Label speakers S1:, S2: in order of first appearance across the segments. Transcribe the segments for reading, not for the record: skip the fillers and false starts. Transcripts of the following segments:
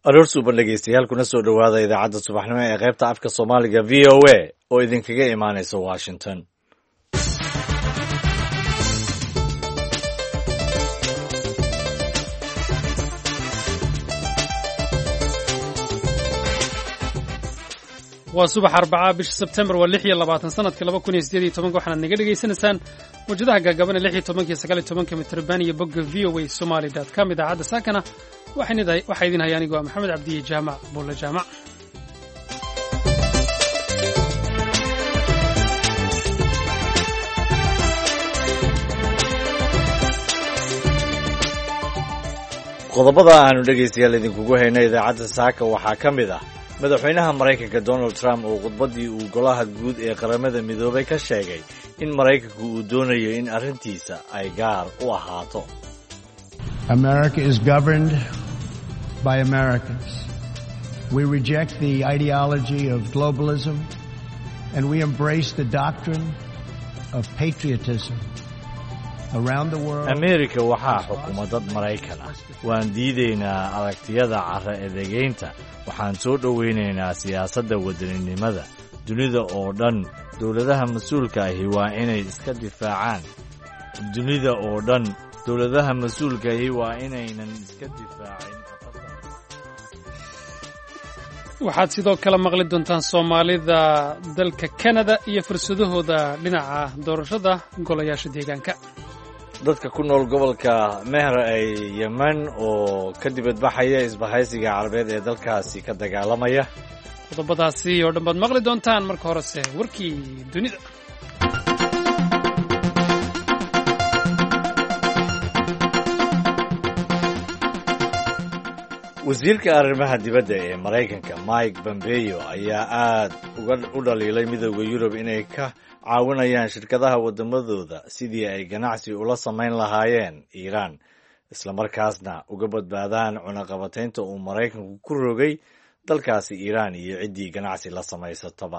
S1: aroor suuban dhegeystayaal kuna soo dhowaada idaacadda subaxnimo ee qaybta afka soomaaliga v o a oo idinkaga imaanaysa washington.
S2: waa subax Arbacaa bisha Sebtembar waa 26 sanadka 2018 waxaad naga dhageysanaysaan wajadaha gaagaaban 16 iyo 19 mitrban iyo bogga voasomali.com idaacadda saakana waxaa idin hayaan anigoo Maxamed Cabdi Jaamac Bulle Jaamac.
S1: qodobada aanu dhegeystayaal idinkugu haynay idaacadda saaka waxaa ka mid ah madaxweynaha Maraykanka Donald Trump oo khudbadii uu golaha guud ee qaramada midoobay ka sheegay in Maraykanku uu doonayo in arrintiisa ay gaar u ahaato.
S3: America is governed by Americans. We reject the ideology of globalism and we embrace the doctrine of patriotism.
S1: America waxaa xukuma dad Maraykan ah. Waan diidaynaa aragtiyada carra edegeynta. Waxaan soo dhoweynaynaa siyaasadda wadaninimada. Dunida oo dhan, dowladaha mas'uulka ahi waa inay iska difaacaan. Dunida oo dhan, dowladaha mas'uulka ahi waa inaynan iska difaacin.
S2: waxaad sidoo kale maqli doontaan Soomaalida dalka Canada iyo fursadahooda dhinaca doorashada golayaasha deegaanka.
S1: dadka ku nool gobolka Meher ee Yemen oo ka dibadbaxaya isbahaysiga Carabeed ee dalkaasi ka dagaalamaya.
S2: qodobadaasi oo dhan baad maqli doontaan marka horese warkii dunida.
S1: wasiirka arrimaha dibadda ee Maraykanka Mike Pompeo ayaa aad u dhaliilay midowda Yurub inay ka caawinayaan shirkadaha wadamadooda sidii ay ganacsi ula samayn lahaayeen Iiraan isla markaasna uga badbaadaan cunaqabataynta uu Maraykanku ku rogay dalkaasi Iiraan iyo ciddii ganacsi la samaysataba.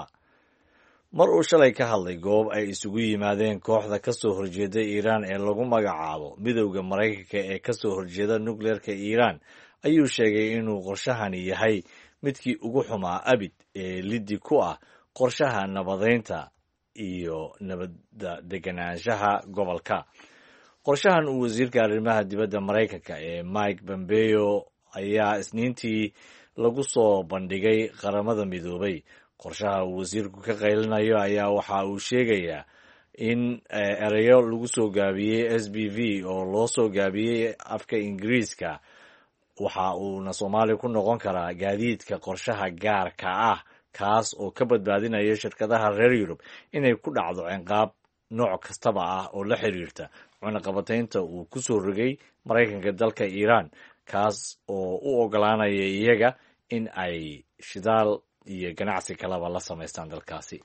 S1: mar uu shalay ka hadlay goob ay isugu yimaadeen kooxda ka soo horjeeda Iiraan ee lagu magacaabo midowda Maraykanka ee ka soo horjeeda nukleerka Iiraan ayuu sheegay inuu qorshahani yahay midkii ugu xumaa abid ee liddi ku ah qorshaha nabadeynta iyo nabadda deganaanshaha gobolka. qorshahan uu wasiirka arrimaha dibadda Maraykanka ee Mike Pompeo ayaa Isniintii lagu soo bandhigay qaramada midoobay. qorshaha uu wasiirku ka qaylinayo ayaa waxa uu sheegayaa in erayo lagu soo gaabiyey SPV oo loo soo gaabiyey afka Ingiriiska waxa uuna Soomaali ku noqon karaa gaadiidka qorshaha gaarka ah kaas oo ka badbaadinaya shirkadaha reer Yurub inay ku dhacdo ciqaab nooc kastaba ah oo la xiriirta cunaqabataynta uu ku soo rogay Maraykanka dalka Iiraan kaas oo u ogolaanaya iyaga in ay shidaal iyo ganacsi kalaba la samaystaan dalkaasi.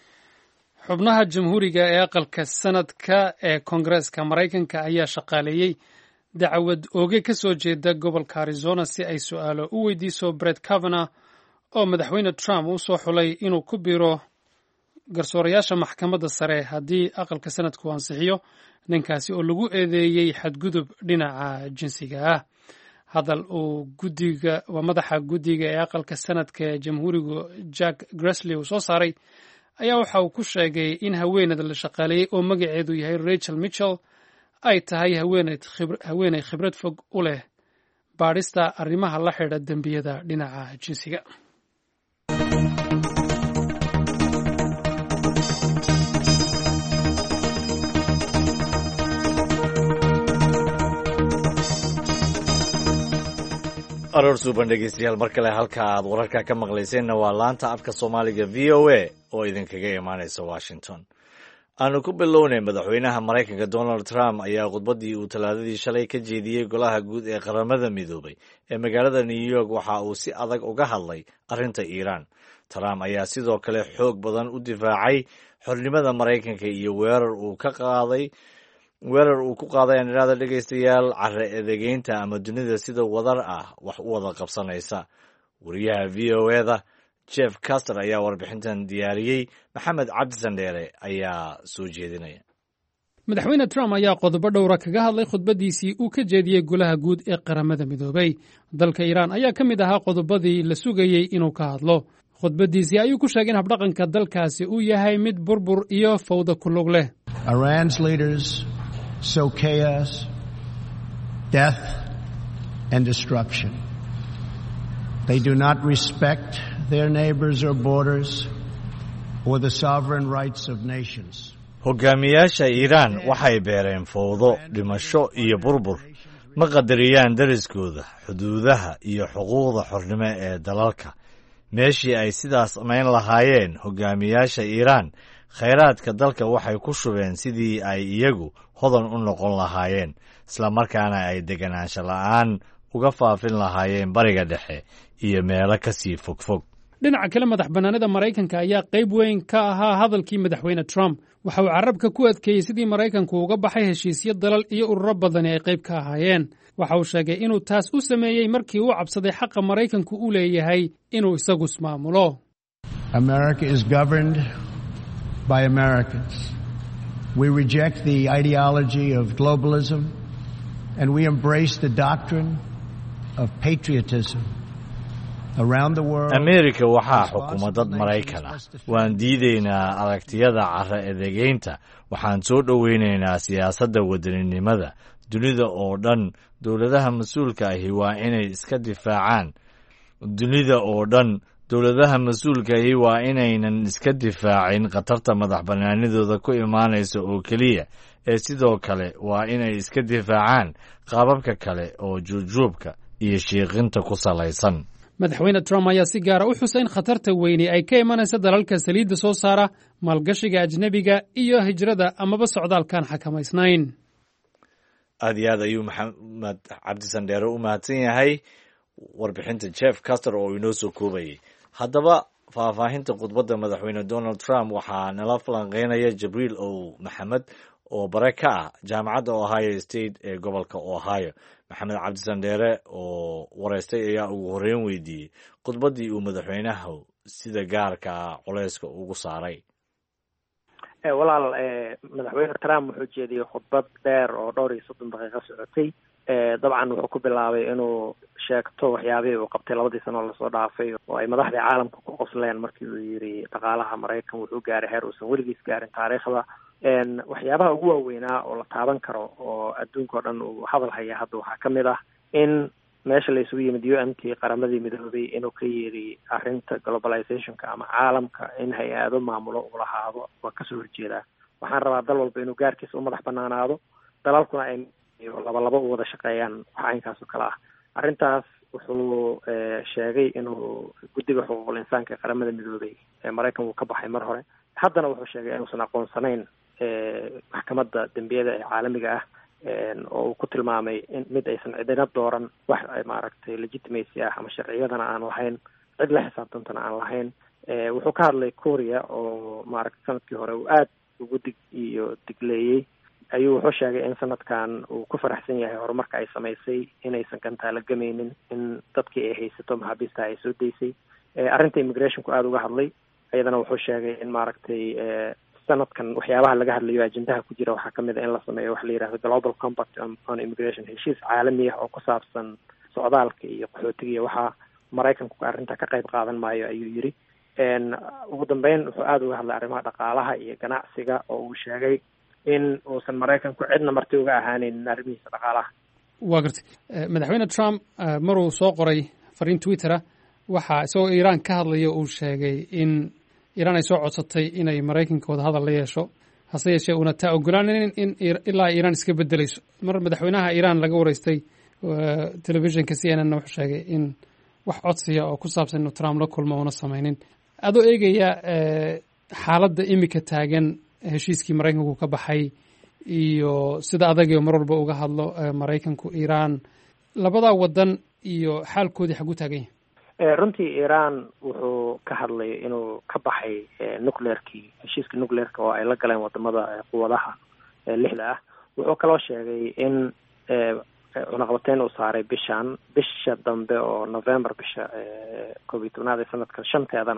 S2: xubnaha jamhuuriga ee aqalka sanadka ee Koongareeska Maraykanka ayaa shaqaaleeyay dacwad ooge ka soo jeeda gobolka Arizona si ay su'aalo u weydiiso Brett Kavanaugh oo madaxweyne Trump uu soo xulay inuu ku biiro garsoorayaasha maxkamadda sare haddii aqalka sanadku ansixiyo ninkaasi oo lagu eedeeyey xadgudub dhinaca jinsiga ah. hadal uu madaxa guddiga ee aqalka sanadka ee jamhuurigu Jack Grassley uu soo saaray ayaa waxa uu ku sheegay in haweeneyda la shaqaaleeyey oo magaceedu yahay Rachel Mitchell ay tahay haweeney khibrad fog u leh baadhista arrimaha la xidhiidha dembiyada dhinaca jinsiga.
S1: aroor suuban dhegeystayaal mar kale halka aad wararka ka maqlayseenna waa laanta afka Soomaaliga v o a oo idinkaga imaanaysa Washington. aanu ku bilownay madaxweynaha Maraykanka Donald Trump ayaa khudbadii uu Talaadadii shalay ka jeediyey golaha guud ee qaramada midoobay ee magaalada New York waxa uu si adag uga hadlay arrinta Iiraan. Trump ayaa sidoo kale xoog badan u difaacay xornimada Maraykanka iyo weerar uu ku qaaday aniraada dhegeystayaal carra edegeynta ama dunida sida wadar ah wax u wada qabsanaysa. wariyaha v o a-da Jeff Caster ayaa warbixintan diyaariyey. Maxamed Cabdi Sandheere ayaa soo jeedinaya.
S2: madaxweyne Trump ayaa qodobo dhowra kaga hadlay khudbadiisii uu ka jeediyey golaha guud ee qaramada midoobay. dalka Iiraan ayaa ka mid ahaa qodobadii la sugayey inuu ka hadlo. khudbadiisii ayuu ku sheegay in habdhaqanka dalkaasi uu yahay mid burbur iyo fawda ku lug leh.
S3: Iran's leaders sow chaos, death and destruction. They do not respect their neighbors or borders or the sovereign rights of nations.
S1: Hogaamiyaasha Iiraan waxay beereen fawdo, dhimasho iyo burbur. Ma qadariyaan dariskooda, xuduudaha iyo xuquuqda xornimo ee dalalka. meeshii ay sidaas samayn lahaayeen hogaamiyaasha Iiraan, khayraadka dalka waxay ku shubeen sidii ay iyagu hodan u noqon lahaayeen, isla markaana ay deganaansho la'aan uga faafin lahaayeen bariga dhexe iyo meelo ka sii fogfog.
S2: dhinaca kale madax bannaanida Maraykanka ayaa qayb weyn ka ahaa hadalkii madaxweyne Trump. waxa uu carabka ku adkeeyey sidii Maraykanku uga baxay heshiisyo dalal iyo ururo badani ay qayb ka ahaayeen. waxa uu sheegay inuu taas u sameeyey markii uu cabsaday xaqa Maraykanku u leeyahay inuu isagu ismaamulo.
S3: America is governed by Americans. We reject the ideology of globalism and we embrace the doctrine of patriotism.
S1: Amerika waxaa xukuma dad Maraykan ah. waan diidaynaa aragtiyada carra edegeynta. waxaan soo dhoweynaynaa siyaasadda wadaninimada. dunida oo dhan dowladaha mas-uulka ahi waa inay iska difaacaan. dunida oo dhan dowladaha mas-uulka ahi waa inaynan iska difaacin khatarta madax bannaanidooda ku imaanaysa oo keliya, ee sidoo kale waa inay iska difaacaan qaababka kale oo juubjuubka iyo shiiqinta ku salaysan.
S2: madaxweyne Trump ayaa si gaara u xusay in khatarta weyni ay ka imanaysa dalalka saliidda soo saara, maalgashiga ajnebiga iyo hijrada amaba socdaalkaan xakamaysnayn.
S1: aad iyo aad ayuu maxamed cabdi sandheere u mahadsan yahay warbixinta Jeff Caster oo inoo soo koobayay. haddaba faahfaahinta khudbadda madaxweyne Donald Trump waxaa nala falanqeynaya Jibriil Maxamed oo bare ka ah jaamacadda Ohio State ee gobolka Ohio. maxamed cabdi sandheere oo wareystay ayaa ugu horreyn weydiiyey khudbaddii uu madaxweynaha sida gaarka culeyska ugu saaray.
S4: walaal madaxweyne Trump wuxuu jeediyey khudbad dheer oo dhowr iyo 30 daqiiqo socotay. dabcan wuxuu ku bilaabay inuu sheegto waxyaabihii uu qabtay 2 sano la soo dhaafay oo ay madaxda caalamka ku qosleen markii uu yiri dhaqaalaha Mareykan wuxuu gaaray heer uusan weligiis gaarin taariikhda. waxyaabaha ugu waaweynaa oo la taaban karo oo adduunka oo dhan uu hadal haya hadda waxaa ka mid ah in meesha la isugu yimid UN-tii qaramadii midoobay inuu ka yeeri arrinta globalizationka ama caalamka in hay-ado maamulo uu lahaado waa kasoo horjeedaa. waxaan rabaa dal walba inuu gaarkiisa u madax banaanaado, dalalkuna ay laba u wada shaqeeyaan waxa aynkaas oo kale ah. arrintaas wuxuu sheegay inuu guddiga xuquuqul insaanka ee qaramada midoobay ee Mareykan uu ka baxay mar hore. haddana wuxuu sheegay inuusan aqoonsanayn maxkamadda dembiyada ee caalamiga ah oo uu ku tilmaamay in mid aysan cidina dooran wax maaragtay legitimacy ah ama sharciyadana aan lahayn, cid la xisaabtantana aan lahayn. wuxuu ka hadlay Korea oo maaragtay sanadkii hore uu aad ugu digleeyey. ayuu wuxuu sheegay in sanadkan uu ku faraxsan yahay horumarka ay samaysay, inaysan gantaala gamaynin, in dadkii ay haysato maxaabiista ay soo daysay. arrinta immigrationku aada uga hadlay. iyadana wuxuu sheegay in maaragtay sanadkan waxyaabaha laga hadlayo ajendaha ku jira waxaa kamid ah in la sameeyo wax la yidhahdo global compact on immigration, heshiis caalami ah oo ku saabsan socdaalka iyo qaxootiga iyo waxaa Mareykanku arrinta ka qayb qaadan maayo ayuu yiri. ugu dambeyn wuxuu aada uga hadlay arrimaha dhaqaalaha iyo ganacsiga oo uu sheegay in uusan Mareykanku cidna marti uga ahaanin arrimihiisa dhaqaalaha.
S2: waa gartay madaxweyne Trump maruu soo qoray fariin Twitter waxa isagoo Iiraan ka hadlaya uu sheegay in Iiraan ay soo codsatay inay Mareykanka wada hadal la yeesho, hase yeeshee una taa ogolaanin in ilaa Iiraan iska bedelayso. mar madaxweynaha Iiraan laga wareystay telefishinka CNN wuxuu sheegay in wax codsiya oo ku saabsan inuu Trump la kulmo una samaynin. adoo eegaya xaaladda imika taagan heshiiskii Mareykanku ka baxay iyo sida adagii mar walba uga hadlo Mareykanku Iiraan, labada wadan iyo xaalkoodii xagu taagan yahay.
S4: runtii Iiraan wuxuu ka hadlay inuu ka baxay nuclearkii, heshiiska nuclearka oo ay la galeen wadamada quwadaha lixda ah. wuxuu kaloo sheegay in cunaqabateyn uu saaray bisha dambe oo November bisha 12 sanadka 5teedana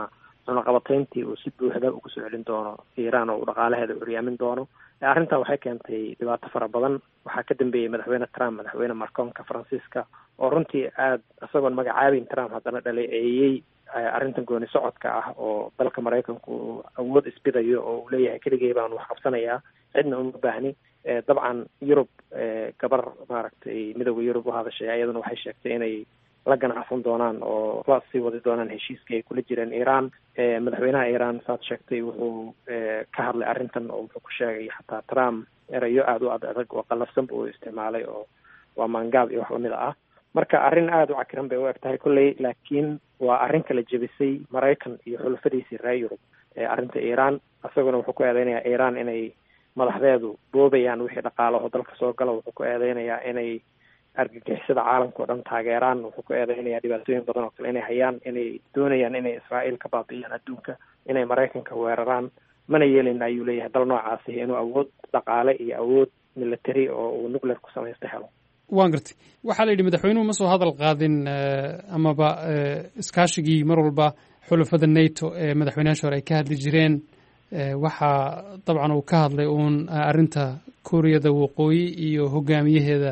S4: cunaqabatayntii uu si buuxda ugu soo celin doono iiraan oo uu dhaqaalaheeda uryaamin doono. arrintan waxay keentay dhibaato fara badan. waxaa ka dambeeyey madaxweyne Trump, madaxweyne Macronka Faransiiska, oo runtii aad isagoon magacaabin Trump haddana dhaleeceeyey arrintan gooni socodka ah oo dalka Maraykanku awood isbidayo oo uu leeyahay keligay baan wax qabsanayaa, cidna uma baahni. dabcan Yurub, gabar maaragtay midowda Yurub u hadashay ayaduna waxay sheegtay inay la ganacsan doonaan oo la sii wadi doonaan heshiiskii ay kula jireen Iiraan. madaxweynaha Iiraan saad sheegtay wuxuu ka hadlay arrintan oo wuxuu ku sheegay xataa Trump erayo aada u adag oo qallafsan buu isticmaalay oo waa maangaab iyo wax lamid ah. marka arrin aada u cakiran bay u eg tahay kolley, laakiin waa arrin kala jebisay Maraykan iyo xulafadiisii reer Yurub arrinta Iiraan. isaguna wuxuu ku eedeynayaa Iiraan inay madaxdeedu boobayaan wixii dhaqaalaho dalka soo gala. wuxuu ku eedeynayaa inay argagixisada caalamka oo dhan taageeraan. wuxuu ku eedeynayaa dhibaatooyin badan oo kale inay hayaan, inay doonayaan inay Israa'iil ka baabi'iyaan adduunka, inay Maraykanka weeraraan. mana yeelin ayuu leeyahay dal noocaasi inuu awood dhaqaale iyo awood military oo uu nuclear ku samaysta helo.
S2: waan gartay. waxaa la yidhi madaxweynuhu ma soo hadal qaadin amaba iskaashigii mar walba xulafada NATO ee madaxweynayaasha hore ay ka hadli jireen. waxaa dabcan uu ka hadlay uun arrinta kuuriyada waqooyi iyo hogaamiyaheeda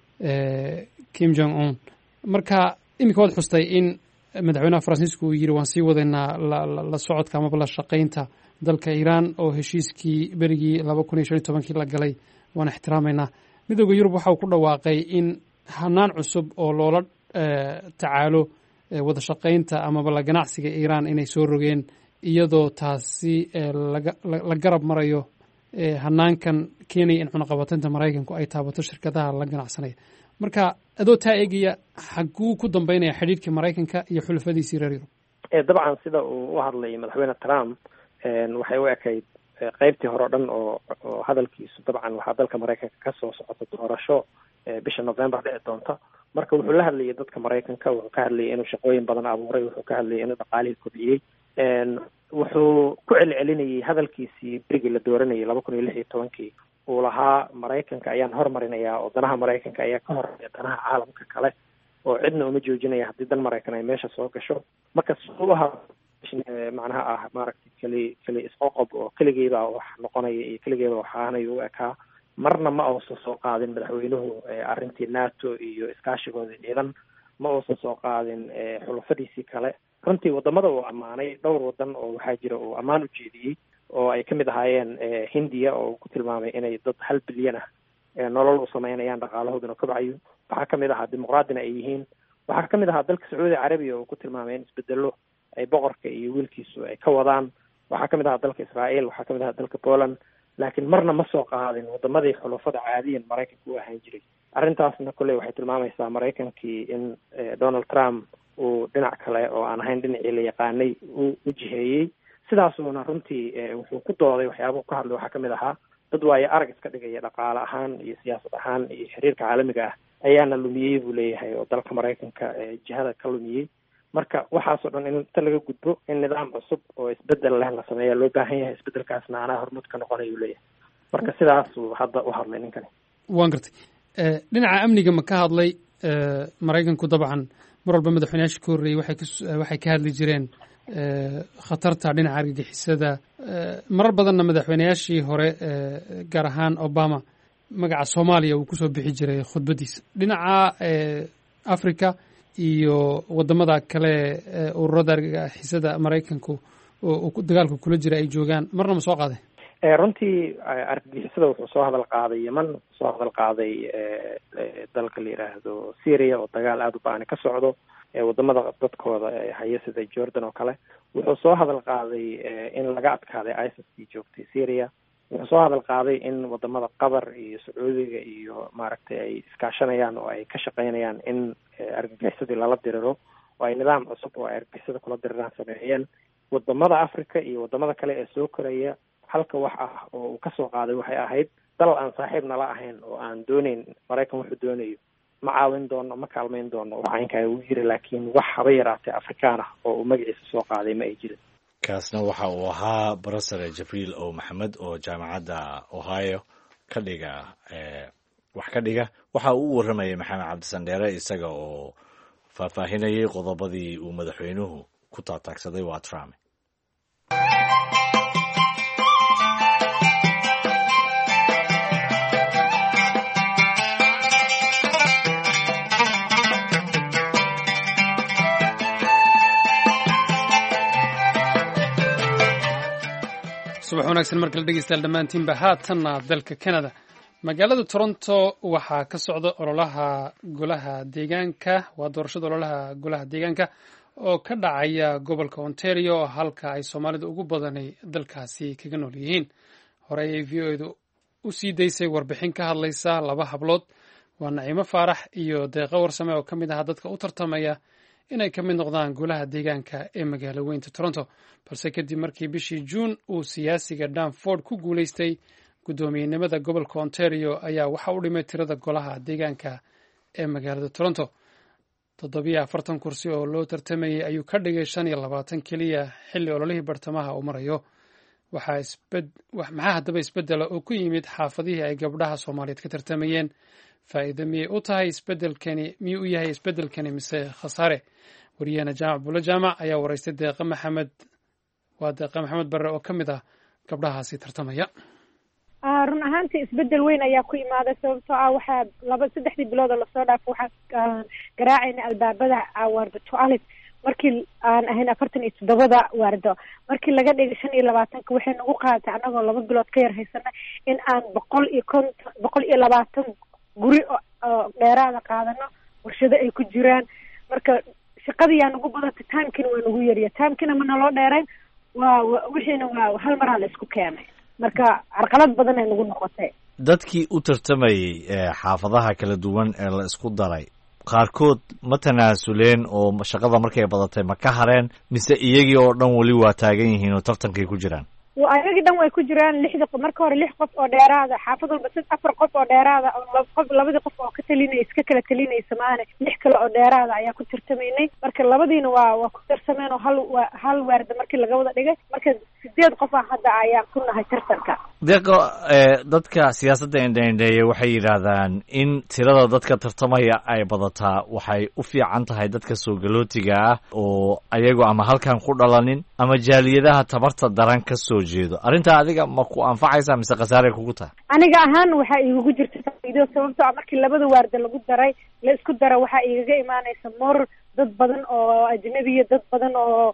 S2: Kim Jong Un. marka iminka waad xustay in madaxweynaha Faransiisku uu yidhi waan sii wadaynaa la socodka amaba la shaqaynta dalka Iiraan oo heshiiskii berigii 2015 la galay waan ixtiraamaynaa. midowda Yurub waxa uu ku dhawaaqay in hanaan cusub oo loola tacaalo wada shaqaynta amaba la ganacsiga Iiraan inay soo rogeen, iyadoo taasi la garab marayo hanaankan keenaya in cunaqabataynta Maraykanku ay taabato shirkadaha la ganacsanaya. marka adoo taa eegaya xaguu ku dambeynaya xidhiidhka Maraykanka iyo xulafadiisii reer Yurub?
S4: dabcan sida uu u hadlay madaxweyne Trump waxay u ekayd qaybtii hore o dhan oo hadalkiisu dabcan waxaa dalka Maraykanka ka soo socota doorasho bisha November dhici doonta. marka wuxuu la hadlayay dadka Maraykanka, wuxuu ka hadlayay inuu shaqooyin badan abuuray, wuxuu ka hadlayay inuu dhaqaalihii kobciyey. wuxuu ku celcelinayay hadalkiisii berigii la dooranayay 2016 uu lahaa Maraykanka ayaan hormarinayaa oo danaha Maraykanka ayaa ka horeeya danaha caalamka kale oo cidna uma joojinaya haddii dan Maraykan ay meesha soo gasho. marka suubaha macnaha ah maaragtay keli isqoqob oo keligeeda wax noqonaya iyo keligeeda waxaanay u ekaa. marna ma uusan soo qaadin madaxweynuhu arrintii NATO iyo iskaashigoodii ciidan, ma uusan soo qaadin xulafadiisii kale. runtii wadamada uu ammaanay dhowr wadan oo waxaa jira uu ammaan u jeediyey oo ay kamid ahaayeen Hindiya oo uu ku tilmaamay inay dad 1 bilyan ah nolol u sameynayaan, dhaqaalahooduna kobcayo. waxaa kamid ahaa dimuqraadina ay yihiin. waxaa kamid ahaa dalka Sacuudi Carabiya oo ku tilmaamay in isbedelo ay boqorka iyo wiilkiisu ay ka wadaan. waxaa kamid ahaa dalka Israa'iil, waxaa kamid ahaa dalka Poland. laakiin marna ma soo qaadin wadamadii xulafada caadiyan Maraykanka u ahaan jiray. arrintaasna kolley waxay tilmaamaysaa Maraykankii in Donald Trump uu dhinac kale oo aan ahayn dhinacii la yaqaanay u jiheeyey. sidaasuuna runtii wuxuu ku dooday waxyaaba ka hadlay waxaa kamid ahaa dad waayo arag iska dhigaya dhaqaale ahaan iyo siyaasad ahaan iyo xiriirka caalamiga ah ayaana lumiyey buu leeyahay oo dalka Maraykanka jihada ka lumiyey. marka waxaasoo dhan in inta laga gudbo in nidaam cusub oo isbedel leh la sameeya loo baahan yahay. isbedelkaasna anaa hormuud ka noqonayuu leeyahay. marka sidaasuu hadda u hadlay ninkani.
S2: waan gartay. dhinaca amniga ma ka hadlay? Maraykanku dabcan mar walba madaxweynayaashii ka horreeyey waxay ka hadli jireen khatarta dhinaca argagixisada. marar badanna madaxweynayaashii hore gaar ahaan Obama magaca Soomaaliya uu kusoo bixi jiray khudbadiisa. dhinaca Africa iyo wadamada kale ururada argagixisada Maraykanku oo dagaalka kula jira ay joogaan marna ma soo qaaday?
S4: runtii argagixisada wuxuu soo hadal qaaday Yemen, soo hadal qaaday dalka la yiraahdo Syria oo dagaal aad u baahan ka socdo, wadamada dadkooda haya sida Jordan oo kale. wuxuu soo hadal qaaday in laga adkaaday ISIS ki joogtay Syria. wuxuu soo hadal qaaday in wadamada Qatar iyo Sacuudiga iyo maaragtay ay iskaashanayaan oo ay ka shaqeynayaan in argagixisadii lala diriro oo ay nidaam cusub oo argagixisada kula diriraan sameeyeen. wadamada Afrika iyo wadamada kale ee soo koraya halka wax ah oo uu ka soo qaaday waxay ahayd dal aan saaxiibna la ahayn oo aan doonayn Maraykan wuxuu doonayo ma caawin doono ma kaalmayn doono waxaanka uu yiri, laakiin wax haba yaraatay Afrikaan ah oo uu magaciisa soo qaaday ma ay jirin.
S1: kaasna waxa uu ahaa Professor Jibriil oo Maxamed oo jaamacadda Ohio ka dhiga waxa uu waramayay Maxamed Cabdisandheere isaga oo faahfaahinayay qodobadii uu madaxweynuhu ku taataagsaday waa Trump.
S2: subax wanaagsan marka la dhegeystayaal dhammaantiinba haatanna dalka Canada magaalada Toronto waxaa ka socda ololaha golaha deegaanka waa doorashada ololaha golaha deegaanka oo ka dhacaya gobolka Ontario halka ay Soomaalida ugu badanay dalkaasi kaga nool yihiin horey ay VOA-du u sii daysay warbixin ka hadlaysa laba hablood waa Naciimo Faarax iyo Deeqa Warsame oo ka mid ah dadka u tartamaya inay ka mid noqdaan golaha deegaanka ee magaalo weynta Toronto balse kadib markii bishii June uu siyaasiga Dan Ford ku guuleystay guddoomiyenimada gobolka Ontario ayaa waxa uu dhimay tirada golaha deegaanka ee magaalada Toronto 47 kursi oo loo tartamayay ayuu ka dhigay 25 kaliya xilli ololihii bartamaha uu marayo maxaa haddaba isbedela oo ku yimid xaafadihii ay gabdhaha Soomaaliyeed ka tartamayeen faa'iido miyay u tahay miyuu u yahay isbeddelkani mise khasaare wariyahana jaamac bulo jaamac ayaa waraystay Deeqa Maxamed Barre oo ka mid ah gabdhahaasi tartamaya
S5: run ahaantii isbedel weyn ayaa ku imaaday sababtoo ah waxaa 3 bilood oo lasoo dhaafo waxaan garaacayna albaabada waardo toilet markii aan ahayn 47 waardo markii laga dhigay 25 waxay nagu qaadatay anagoo 2 bilood ka yar haysana in aan 120 guri oo dheeraada qaadano warshado ay ku jiraan marka shaqadii yaa nagu badatay timekina waa nagu yariya timekina ma naloo dheerayn wixiina waa hal maraa la isku keenay marka carqalad badan ay nagu noqotay
S1: dadkii u tartamayay xaafadaha kala duwan ee la isku daray qaarkood ma tanaasuleen oo shaqada markay badatay ma ka hareen mise iyagii oo dhan weli waa taagan yihiin oo tartankay ku jiraan
S5: ayagii dhan way ku jiraan 6 marka hore 6 qof oo dheeraada xaafad walba 4 qof oo dheeraada oo labadii qof oo ka talinay iska kala talinaysa maana 6 kale oo dheeraada ayaa ku tartamaynay marka labadiina waa ku tartameen oo hal waarda markii laga wada dhigay marka 8 qof hadda ayaan ku nahay tartanka
S1: deeqa dadka siyaasadda indhaindheeye waxay yidhaahdaan in tirada dadka tartamaya ay badataa waxay u fiican tahay dadka soo galootiga ah oo ayagu ama halkan ku dhalanin ama jaaliyadaha tabarta daran ka soo jeedo arrintaa adiga ma ku anfacaysaa mise khasaare kugu tahay
S5: aniga ahaan waxaa iigu jirta faa'iido sababtoo ah markii labada waarda lagu daray la isku dara waxaa igaga imaanaysa moor dad badan oo ajnabiya dad badan oo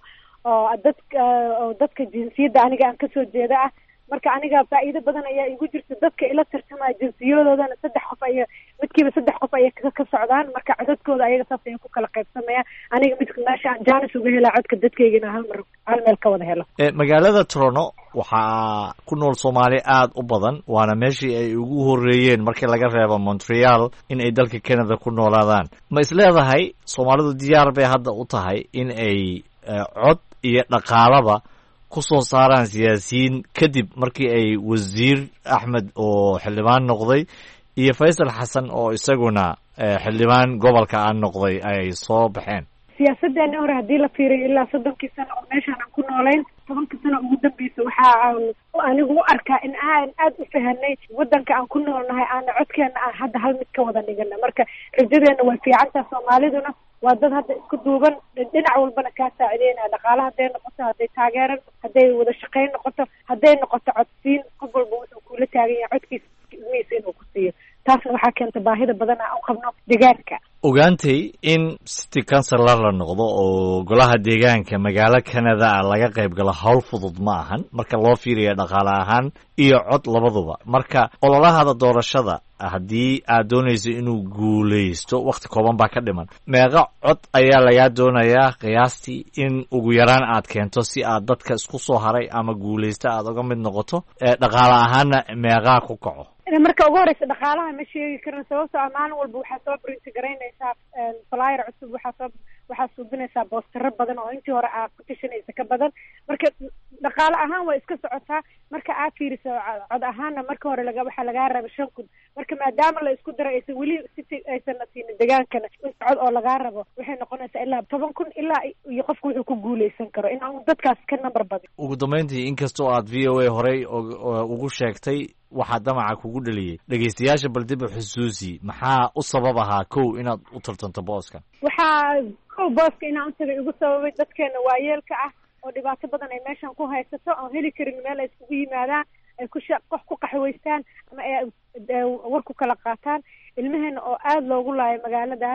S5: dadka jinsiyadda aniga aan kasoo jeeda ah marka aniga faa'iido badan ayaa igu jirta dadka ila tartamaya jinsiyadoodana 3 qof ay midkiiba 3 qof ay ka socdaan marka codadkooda ayaga saas ay ku kala qaybsamayaan aniga midka meesha aan jaanis uga helaa codka dadkaygana hal meel ka wada helo
S1: magaalada Toronto waxaa ku nool Soomaali aad u badan waana meeshii ay ugu horeeyeen markii laga reebo Montreal in ay dalka Canada ku noolaadaan ma isleedahay Soomaalidu diyaar bay hadda u tahay in ay cod iyo dhaqaalaba ku soo saaraan siyaasiyiin kadib markii ay wasiir Axmed oo xildhibaan noqday iyo Faysal Xasan oo isaguna xildhibaan gobolka aan noqday ay soo baxeen
S5: siyaasaddeena hore haddii la fiiriyo ilaa 30 sano oo meeshaan aan ku noolayn 10 sano ugu dambaysa waxaa anigu u arkaa in aan aad u fahanay waddanka aan ku noolnahay aana codkeena aan hadda hal mid ka wada dhigana marka rajadeena way fiicantaa Soomaaliduna waa dad hadda isku duuban dhinac walbana kaa saacideynaya dhaqaalaha hadday noqoto hadday taageeran hadday wada shaqayn noqoto hadday noqoto codsiin qof walba wuxuu kula taagan yahay codkiisa inuu ku siiyo taasna waxaa keenta baahida badan aan u qabno deegaanka
S1: ogaantay in city councilor la noqdo oo golaha deegaanka magaalo Canada laga qayb galo hawl fudud ma ahan marka loo fiiriyo dhaqaale ahaan iyo cod labaduba marka ololahada doorashada haddii aad doonayso inuu guuleysto waqti kooban baa ka dhiman meeqa cod ayaa laga doonayaa qiyaastii in ugu yaraan aad keento si aad dadka isku soo haray ama guuleysta aad uga mid noqoto dhaqaale ahaanna meeqaa ku kaco
S5: marka ugu horeysa dhaqaalaha ma sheegi karno sababtoo ah maalin walba waxaa soo print garaynaysaa flyer cusub waxaa suubinaysaa boostaro badan oo intii hore aad ku tashanaysa ka badan marka dhaqaale ahaan way iska socotaa marka aad fiiriso cod ahaanna marka hore waxaa lagaa raba 5 kun marka maadaama la isku daray aysan weli aysan nasiinin degaankana in cod oo lagaa rabo waxay noqonaysaa ilaa 10 kun ilaa iyo qofku wuxuu ku guuleysan karo in aan dadkaas ka number badan
S1: ugu dambeyntii inkastoo aad VOA horey ugu sheegtay waxaa damaca kugu dhaliyay dhageystayaasha bal dib u xusuusi maxaa u sabab ahaa kow inaad u tartanto booska
S5: waxaa kow booska inaan u tagay ugu sababay dadkeena waayeelka ah oo dhibaato badan ay meeshan ku haysato oon heli karin meel ay iskugu yimaadaan ay qof ku qaxwaystaan ama ay war ku kala qaataan ilmaheena oo aada loogu laayo magaaladan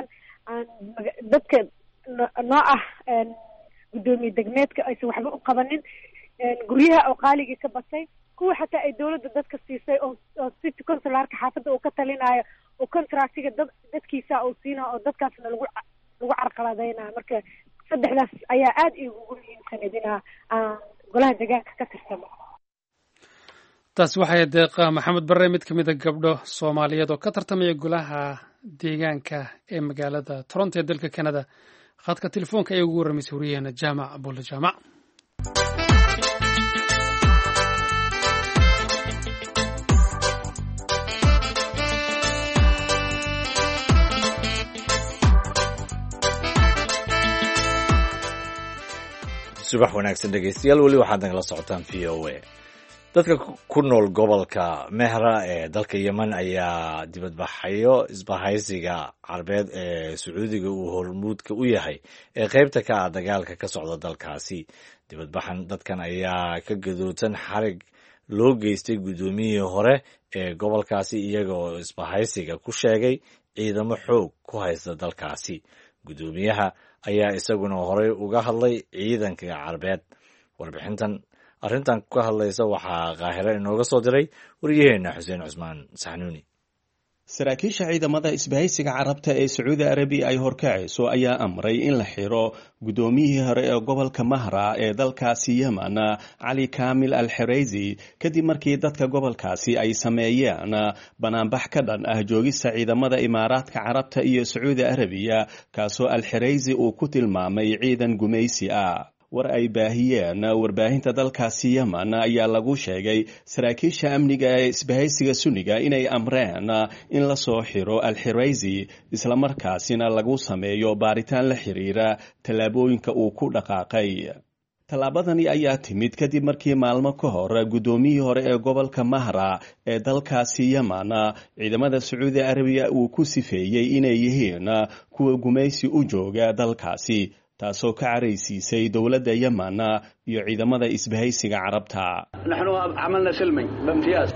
S5: dadka noo ah guddoomiye degmeedka aysan waxba u qabanin guryaha oo qaaligii ka batay, kuwa xataa ay dawladda dadka siisay oo city councilorka xaafadda uu ka talinayo oo contractiga dadkiisa uu siinayo oo dadkaasna lagu carqaladaynayo. marka saddexdaas ayaa aada igugu muhiimsaneyd inaa golaha deegaanka ka tirsamo.
S2: taasi waxay deeqa maxamed barre, mid ka mid a gabdho soomaaliyeed oo ka tartamaya golaha deegaanka ee magaalada toronto ee dalka canada. khadka telefoonka ayay ugu warramaysay wariyaheena jaamac abuulle jaamac.
S1: subax wanaagsan dhegeystayaal, weli waxaad nagala socotaan v o a. dadka ku nool gobolka mehra ee dalka yemen ayaa dibadbaxayo isbahaysiga carbeed ee sacuudiga uu hormuudka u yahay ee qaybta ka ah dagaalka ka socda dalkaasi. dibadbaxan dadkan ayaa ka gadoodsan xarig loo geystay guddoomiyihii hore ee gobolkaasi iyaga oo isbahaysiga ku sheegay ciidamo xoog ku haysta dalkaasi. guddoomiyaha ayaa isaguna horey uga hadlay ciidanka carbeed. warbixintan arrintan ka hadlaysa waxaa qaahiro inooga soo diray wariyaheena xuseen cusmaan saxnuuni.
S6: saraakiisha ciidamada isbahaysiga carabta ee sacuudi arabiya ay horkacayso ayaa amray in la xiro guddoomiyihii hore ee gobolka mahra ee dalkaasi yemen cali kaamil al xiraysi kadib markii dadka gobolkaasi ay sameeyeen banaanbax ka dhan ah joogista ciidamada imaaraadka carabta iyo sacuudi arabiya kaasoo al xiraysi uu ku tilmaamay ciidan gumaysi ah. war ay baahiyeen warbaahinta dalkaasi yemen ayaa lagu sheegay saraakiisha amniga ee isbahaysiga sunniga inay amreen in la soo xiro al xiraysi islamarkaasina lagu sameeyo baaritaan la xiriira tallaabooyinka uu ku dhaqaaqay. tallaabadani ayaa timid kadib markii maalmo ka hor guddoomiyihii hore ee gobolka mahra ee dalkaasi yemen ciidamada sacuudi arabiya uu ku sifeeyey inay yihiin kuwa gumaysi u jooga dalkaasi, taasoo ka caraysiisay dowladda yemen iyo ciidamada isbahaysiga carabta.
S7: نحن عملنا سلمي بامتياز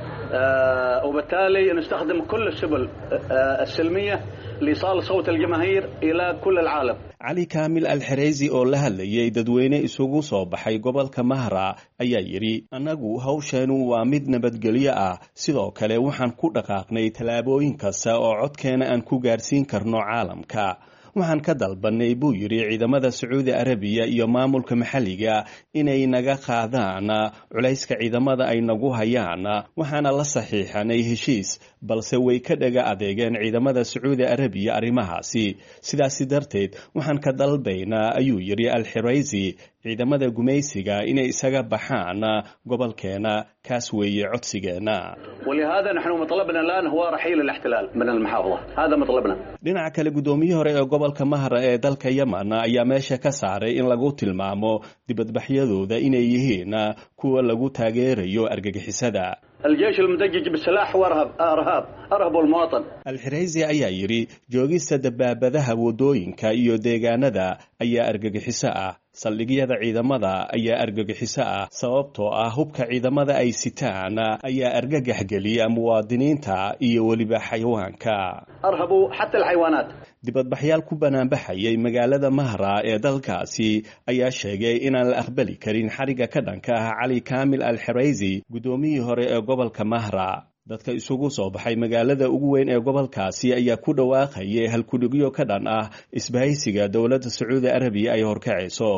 S7: وبالتالي نستخدم كل السبل السلمية لإيصال صوت الجماهير إلى كل العالم.
S6: cali kaamil al xiraysi oo la hadlayay dadweyne isugu soo baxay gobolka mahra ayaa yidhi, annagu hawsheenu waa mid nabadgelyo ah, sidoo kale waxaan ku dhaqaaqnay tallaabooyin kasta oo codkeena aan ku gaarsiin karno caalamka. waxaan ka dalbanay buu yidhi ciidamada sacuudi arabiya iyo maamulka maxalliga inay naga qaadaan culayska ciidamada ay nagu hayaan. waxaana la saxiixanay heshiis, balse way ka dhaga adeegeen ciidamada sacuudi arabiya arrimahaasi. sidaasi darteed waxaan ka dalbaynaa ayuu yidhi al xiraysi ciidamada gumaysiga inay isaga baxaan gobolkeena, kaas weeye codsigeena.
S7: ولهذا نحن مطلبنا الآن هو رحيل الاحتلال من المحافظة. هذا مطلبنا.
S6: dhinaca kale guddoomiyihii hore ee gobolka mahra ee dalka yemen ayaa meesha ka saaray in lagu tilmaamo dibadbaxyadooda inay yihiin kuwa lagu taageerayo argagixisada.
S7: الجيش المدجج بالسلاح أرهب المواطن.
S6: الحريزي ayaa yidhi joogista dabaabadaha wadooyinka iyo deegaanada ayaa argagixiso ah, saldhigyada ciidamada ayaa argagixiso ah, sababtoo ah hubka ciidamada ay sitaan ayaa argagax geliya muwaadiniinta iyo weliba xayawaanka.
S7: أرهبوا حتى الحيوانات.
S6: dibadbaxyaal ku banaanbaxayay magaalada mahra ee dalkaasi ayaa sheegay inaan la aqbali karin xariga ka dhanka ah cali kaamil al xiraysi guddoomiyihii hore ee gobolka mahra. dadka isugu soo baxay magaalada ugu weyn ee gobolkaasi ayaa ku dhawaaqayay halkudhigyo ka dhan ah isbahaysiga dowladda sacuudi arabiya ay horkacayso.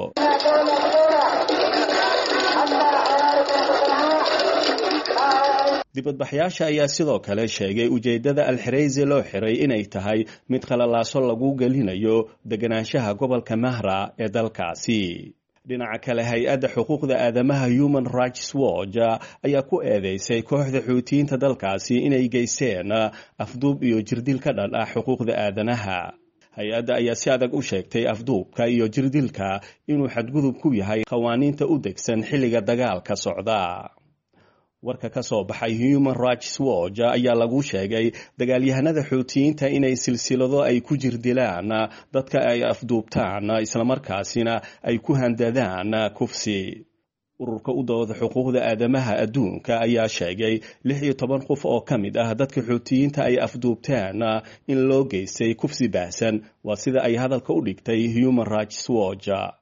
S6: dibadbaxyaasha ayaa sidoo kale sheegay ujeeddada al xiraysi loo xiray inay tahay mid qalalaaso lagu gelinayo deganaanshaha gobolka mahra ee dalkaasi. dhinaca kale hay-adda xuquuqda aadamaha human rights watch ayaa ku eedeysay kooxda xuutiyiinta dalkaasi inay geysteen afduub iyo jirdil ka dhan ah xuquuqda aadanaha. hay-adda ayaa si adag u sheegtay afduubka iyo jirdilka inuu xadgudub ku yahay qawaaniinta u degsan xilliga dagaalka socda. warka ka soo baxay human rights watch ayaa lagu sheegay dagaalyahanada xuutiyiinta inay silsilado ay ku jirdilaan dadka ay afduubtaan islamarkaasina ay ku handadaan kufsi. ururka u dooda xuquuqda aadamaha adduunka ayaa sheegay 16 qof oo ka mid ah dadka xuutiyiinta ay afduubtaan in loo geystay kufsi baahsan, waa sida ay hadalka u dhigtay human rights watch.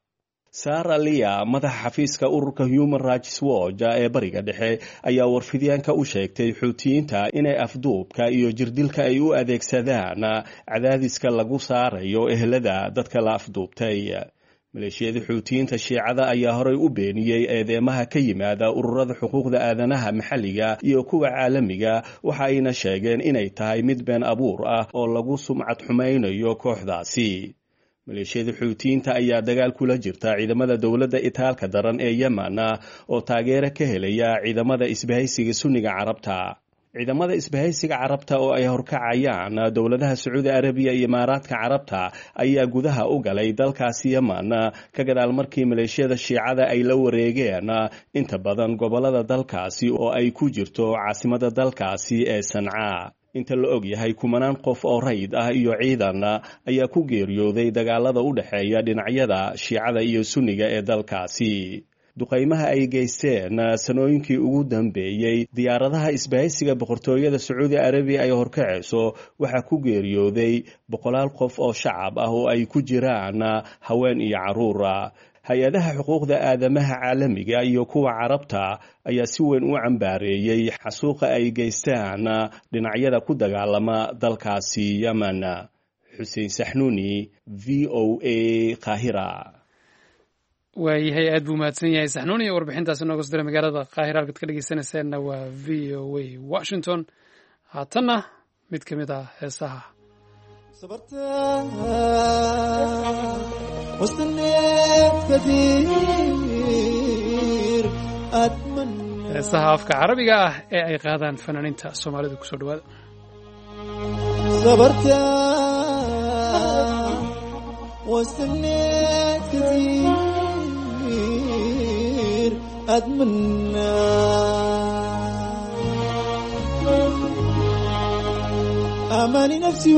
S6: Sara Lia madaxa xafiiska ururka Human Rights Watch ee bariga dhexe ayaa warfidyaanka u sheegtay Xuutiyiinta inay afduubka iyo jirdilka ay u adeegsadaan cadaadiska lagu saarayo ehelada dadka la afduubtay. maleeshiyada Xuutiyiinta Shiicada ayaa horay u beeniyay eedeymaha ka yimaada ururada xuquuqda aadanaha maxalliga iyo kuwa caalamiga waxa ayna sheegeen inay tahay mid been abuur ah oo lagu sumcad xumaynayo kooxdaasi. maleeshiyada Xuutiyiinta ayaa dagaal kula jirta ciidamada dowladda Itaalka daran ee Yemen oo taageero ka helaya ciidamada isbahaysiga Sunniga Carabta. ciidamada isbahaysiga Carabta oo ay horkacayaan dowladaha Sacuudi Arabiya iyo Imaaraadka Carabta ayaa gudaha u galay dalkaasi Yemen ka gadaal markii maleeshiyada Shiicada ay la wareegeen inta badan gobolada dalkaasi oo ay ku jirto caasimada dalkaasi ee Sanca. inta la og yahay kumanaan qof oo rayd ah iyo ciidan ayaa ku geeriyooday dagaalada u dhaxeeya dhinacyada Shiicada iyo Sunniga ee dalkaasi. duqaymaha ay geysteen sanooyinkii ugu dambeeyay diyaaradaha isbahaysiga boqortooyada Sacuudi Arabiya ay horkacayso waxa ku geeriyooday boqolaal qof oo shacab ah oo ay ku jiraan haween iyo caruur. hay-adaha xuquuqda aadamaha caalamiga iyo kuwa Carabta ayaa si weyn u cambaareeyay xasuuqa ay geystaan dhinacyada ku dagaalama dalkaasi Yemen. Xuseen Saxnuuni, VOA, Qaahira.
S2: waayahay aad buu mahadsan yahay Saxnuuni iyo warbixintaasi nooga soo diray magaalada Qaahira halkaad ka dhegeysanaysaanna waa VOA Washington. haatanna mid ka mid ah heesaha heesaha afka carabiga ah ee ay qaadaan fanaaniinta Soomaalida ku soo dhawaada.
S8: واستنيت كثير أتمنى أماني نفسي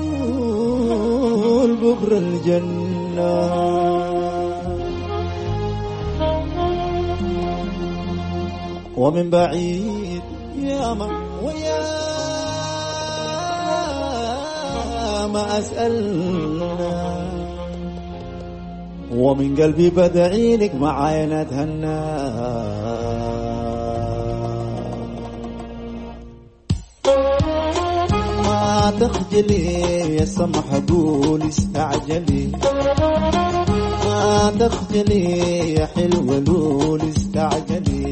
S8: وأقول بكرة الجنة ومن بعيد يا ما ويا ما أسألنا ومن قلبي بدعي لك معاي نتهنى ما تخجلي يا سمح قول استعجلي ما تخجلي يا حلوة لول استعجلي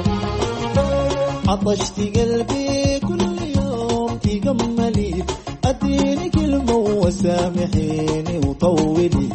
S8: عطشت قلبي كل يوم تجملي أديني كلمة وسامحيني وطولي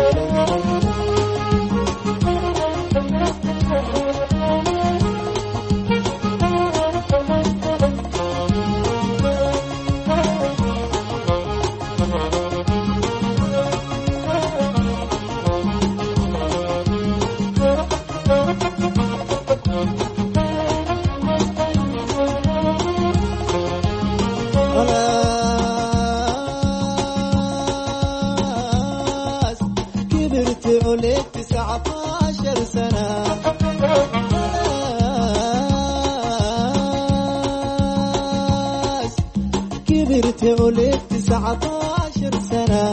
S8: ولد 19 سنة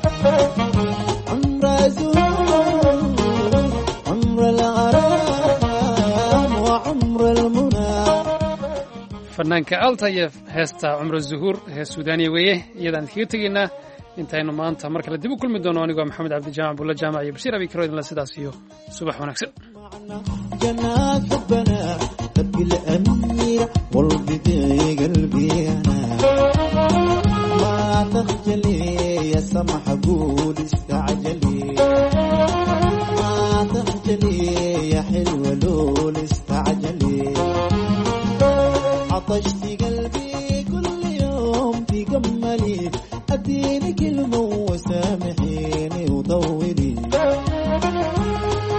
S8: عمر زهور عمر الغرام وعمر المنى
S2: فنانك ألطيف هستا عمر الزهور هي السودانية ويه يدان كيرتقينا intaynu maanta mar kale dib u kulmi doono anigoo maxamed cabdi jaamac bulla jaamac iyo bashiir abi karoodin la sidaas iyo subax wanaagsan
S8: جنات حبنا تبكي الأميرة والبدي قلبي أنا ما تخجلي يا سمح قول استعجلي ما تخجلي يا حلوة لول استعجلي عطشتي قلبي كل يوم تجملي أديني كلمة وسامحيني وطولي